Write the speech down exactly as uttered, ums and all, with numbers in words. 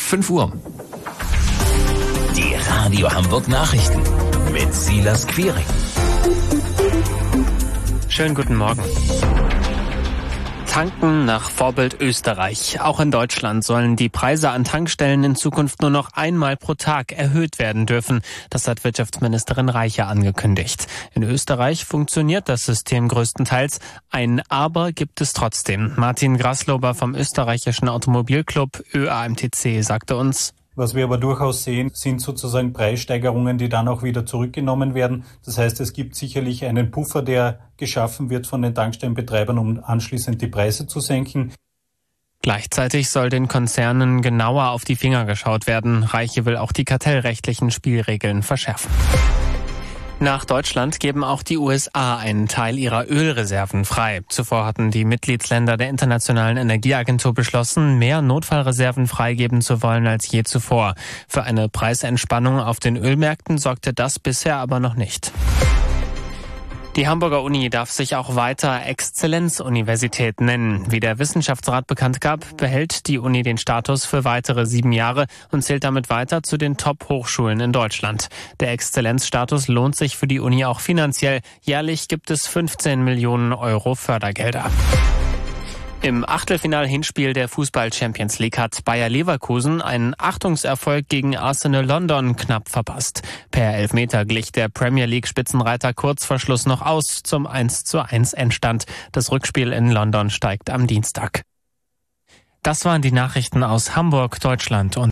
fünf Uhr. Die Radio Hamburg Nachrichten mit Silas Quiring. Schönen guten Morgen. Tanken nach Vorbild Österreich. Auch in Deutschland sollen die Preise an Tankstellen in Zukunft nur noch einmal pro Tag erhöht werden dürfen. Das hat Wirtschaftsministerin Reiche angekündigt. In Österreich funktioniert das System größtenteils. Ein Aber gibt es trotzdem. Martin Graslober vom österreichischen Automobilclub Ö A M T C sagte uns: Was wir aber durchaus sehen, sind sozusagen Preissteigerungen, die dann auch wieder zurückgenommen werden. Das heißt, es gibt sicherlich einen Puffer, der geschaffen wird von den Tankstellenbetreibern, um anschließend die Preise zu senken. Gleichzeitig soll den Konzernen genauer auf die Finger geschaut werden. Reiche will auch die kartellrechtlichen Spielregeln verschärfen. Nach Deutschland geben auch die U S A einen Teil ihrer Ölreserven frei. Zuvor hatten die Mitgliedsländer der Internationalen Energieagentur beschlossen, mehr Notfallreserven freigeben zu wollen als je zuvor. Für eine Preisentspannung auf den Ölmärkten sorgte das bisher aber noch nicht. Die Hamburger Uni darf sich auch weiter Exzellenzuniversität nennen. Wie der Wissenschaftsrat bekannt gab, behält die Uni den Status für weitere sieben Jahre und zählt damit weiter zu den Top-Hochschulen in Deutschland. Der Exzellenzstatus lohnt sich für die Uni auch finanziell. Jährlich gibt es fünfzehn Millionen Euro Fördergelder. Im Achtelfinal-Hinspiel der Fußball-Champions League hat Bayer Leverkusen einen Achtungserfolg gegen Arsenal London knapp verpasst. Per Elfmeter glich der Premier League-Spitzenreiter kurz vor Schluss noch aus zum eins zu eins Endstand. Das Rückspiel in London steigt am Dienstag. Das waren die Nachrichten aus Hamburg, Deutschland und